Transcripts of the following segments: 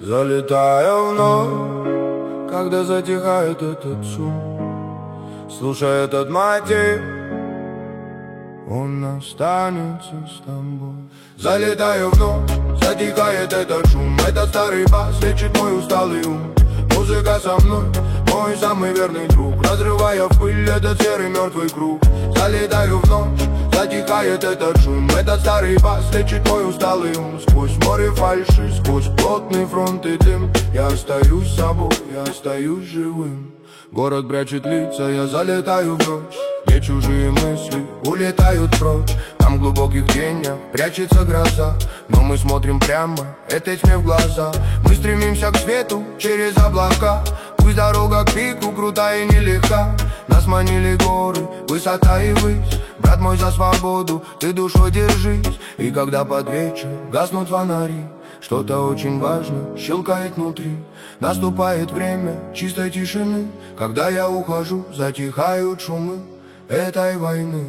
Залетаю вновь, когда затихает этот шум. Слушай этот мотив, он останется с тобой. Залетаю вновь, затихает этот шум. Этот старый бас лечит мой усталый ум. Музыка со мной, мой самый верный друг, разрывая в пыль этот серый мертвый круг. Залетаю в ночь, затихает этот шум. Этот старый бас лечит мой усталый ум. Сквозь море фальши, сквозь плотный фронт и дым, я остаюсь собой, я остаюсь живым. Город прячет лица, я залетаю в ночь, где чужие мысли улетают прочь. Там в глубоких тенях прячется гроза, но мы смотрим прямо этой тьме в глаза. Мы стремимся к свету через облака. Пусть дорога к пику крутая и нелегка. Нас манили горы, высота и высь. Брат мой, за свободу ты душой держись. И когда под вечер гаснут фонари, что-то очень важно щелкает внутри. Наступает время чистой тишины. Когда я ухожу, затихают шумы этой войны.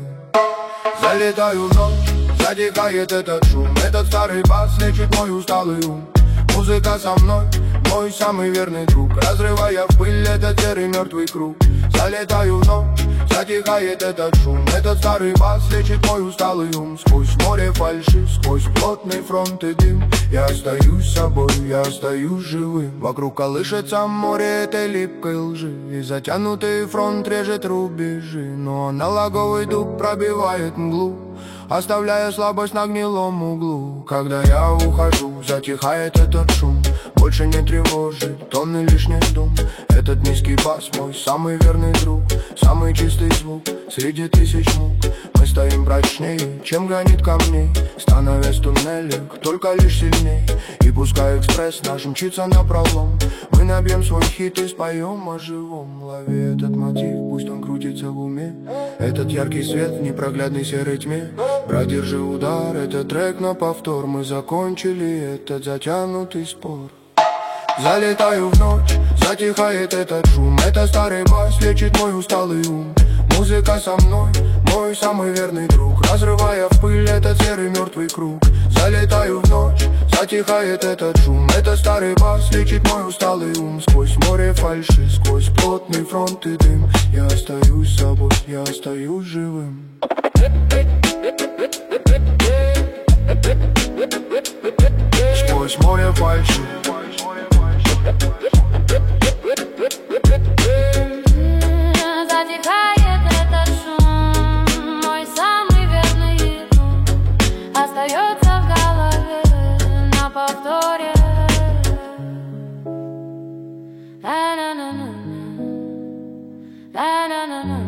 Залетаю в ночь, затихает этот шум. Этот старый бас лечит мой усталый ум. Музыка со мной, мой самый верный друг, разрывая в пыль этот серый мертвый круг. Залетаю в ночь, затихает этот шум. Этот старый бас лечит мой усталый ум. Сквозь море фальши, сквозь плотный фронт и дым, я остаюсь собой, я остаюсь живым. Вокруг колышется море этой липкой лжи, и затянутый фронт режет рубежи. Но налоговый дуб пробивает мглу, оставляя слабость на гнилом углу. Когда я ухожу, затихает этот шум. Больше не тревожит тонны лишних дум. Этот низкий бас мой самый верный друг, самый чистый звук среди тысяч мук. Мы стоим прочнее, чем гранит камней, становясь в туннелях только лишь сильней. И пускай экспресс наш мчится напролом, мы набьем свой хит и споем о живом. Лови этот мотив, пусть он крутится в уме. Этот яркий свет в непроглядной серой тьме. Брат, держи удар, этот трек на повтор. Мы закончили этот затянутый спор. Залетаю в ночь, затихает этот шум. Это старый бас лечит мой усталый ум. Музыка со мной, мой самый верный друг, разрывая в пыль этот серый мертвый круг. Залетаю в ночь, затихает этот шум. Это старый бас лечит мой усталый ум. Сквозь море фальши, сквозь плотный фронт и дым, я остаюсь собой, я остаюсь живым. Сквозь море фальши. Затихает этот шум, мой самый верный друг, остается в голове на повторе. На-на-на-на-на, на-на-на-на.